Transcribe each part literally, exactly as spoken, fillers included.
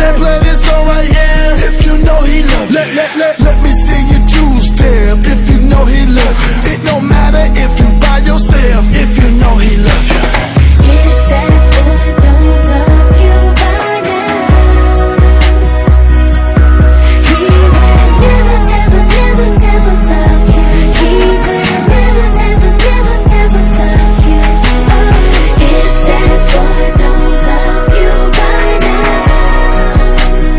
J, play this song right here. If you know he love you, let, let, let, let me see your jewels step. If you know he love you, it don't matter if you by yourself. If you know he love you. If that boy don't love you by now, he will never, never, never, never love you. He will never, never, never, never love you. Oh, if that boy don't love you by now,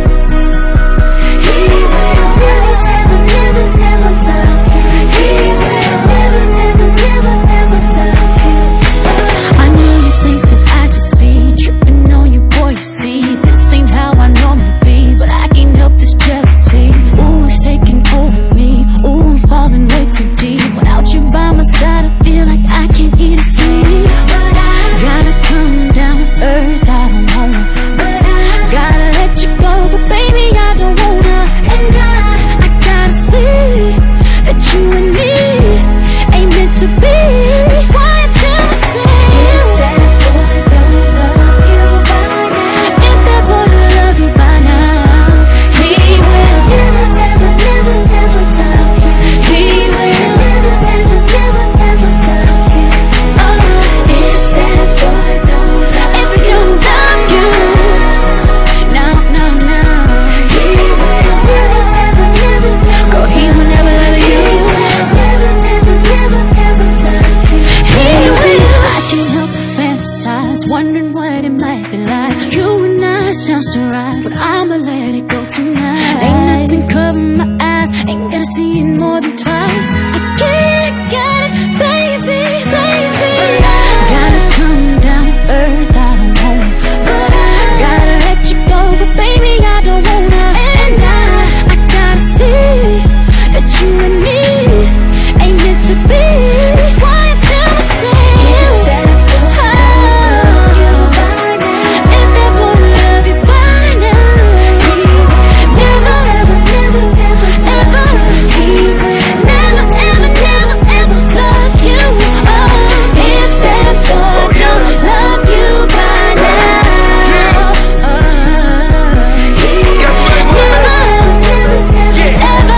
he will never, never, never, never love you. He will never, never, never, never love you. I know you think that I just be tripping on you, boy, you see. This ain't how I normally be, but I can't help this jealousy. Ooh, it's taking over me. Ooh, I'm falling way too deep. Without you by my side, I feel like I can't eat or sleep. But I gotta come down to earth, I don't wanna. But I gotta let you go, but baby, I don't wanna. And I, I gotta see that you and me ain't meant to be. That's why I tell you, if that boy don't love you by now, if that boy don't love you by now, he will never, never, never, never love you. He will never, never, never, never love you. Oh, if that boy don't love if he don't love you, no, no, no, he will never, never, never, never. Oh, he will never love you. He will never, never, never, never love you. He will. I can't help but fantasize, wondering what it might be like. You and I sounds so right, but I'ma let it go tonight. Ain't nothing covering my eyes, ain't gotta see it more than twice. I get it, got it, baby, baby. Gotta come down to earth, I don't wanna. But I gotta let you go, but baby, I don't wanna. And I, I gotta see that you and me ain't meant to be. That's why I tell myself, if that boy love you by now, if that boy love you by now, he will never, ever, never, never, ever. He will never, ever, never, ever love you. Oh, if that boy don't love you by now, oh, he will never, ever, never, never, ever.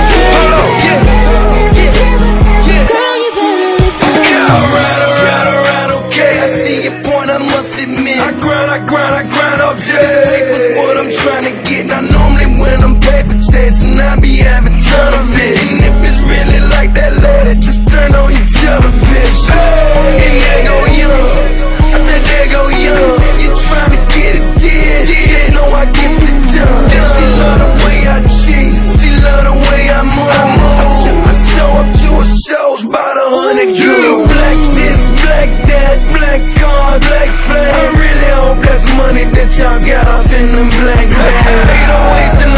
Girl, you better listen. Alright, alright, alright, okay. I see your point, I must admit. I grind, I grind, I grind all day. This paper's what I'm trying to get. Now normally when I'm paper chasing, I be having ton of it. And if it's really like that later, just turn on your television. And there go young. I said there go young. You trying to get it, did, did. Know I get it done. Then she love the way I cheat. She love the way I move. I show, I show up to her shows about a hundred girls. Black this, black that, black card, black flag. I really hope that's money that y'all got up in them black bags. Ain't no waste in